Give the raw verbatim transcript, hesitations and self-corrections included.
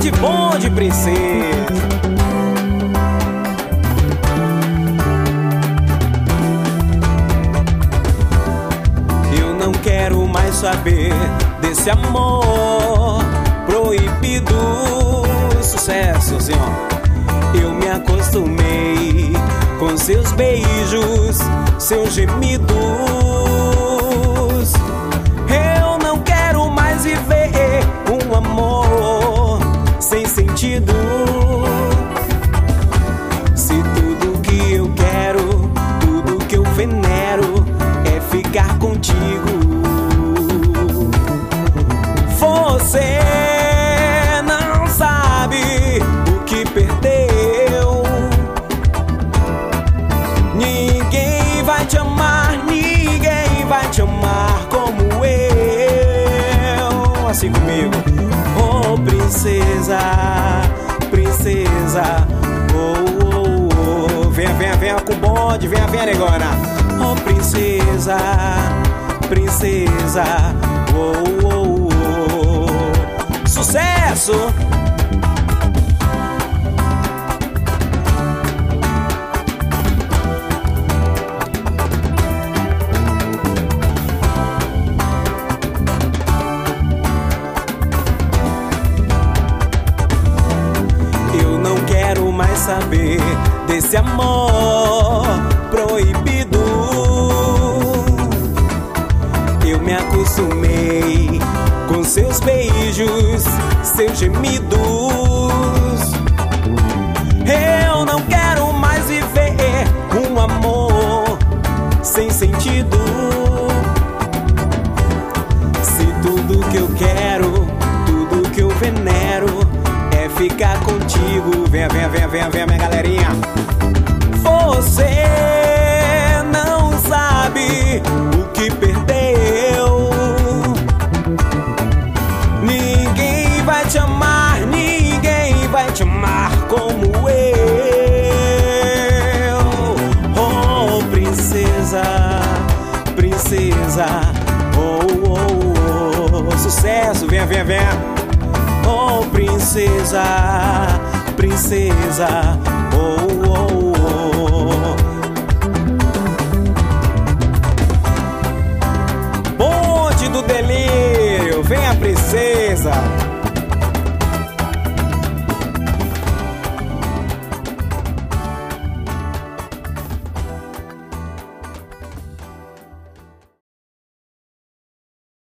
de bonde, princesa. Eu não quero mais saber desse amor proibido. Sucesso, senhor. Eu me acostumei com seus beijos, seus gemidos. Eu não quero mais viver um amor sem sentido. Se tudo que eu quero, tudo que eu venero é ficar contigo. Você não sabe o que perdeu. Ninguém vai te amar, ninguém vai te amar como eu. Assim comigo. Oh, princesa, princesa. Oh, oh, oh. Venha, venha, venha com o bonde, venha, venha, negona. Oh, princesa, princesa. Oh, oh, oh. Sucesso! Mais saber desse amor proibido. Eu me acostumei com seus beijos, seus gemidos. Eu não quero mais viver um amor sem sentido. Se tudo que eu quero, tudo que eu venero é ficar contigo. Venha, venha, venha, venha, venha, minha galerinha. Você não sabe o que perdeu. Ninguém vai te amar, ninguém vai te amar como eu. Oh, princesa, princesa. Oh, oh, oh. Sucesso, venha, venha, venha. Oh, princesa, princesa.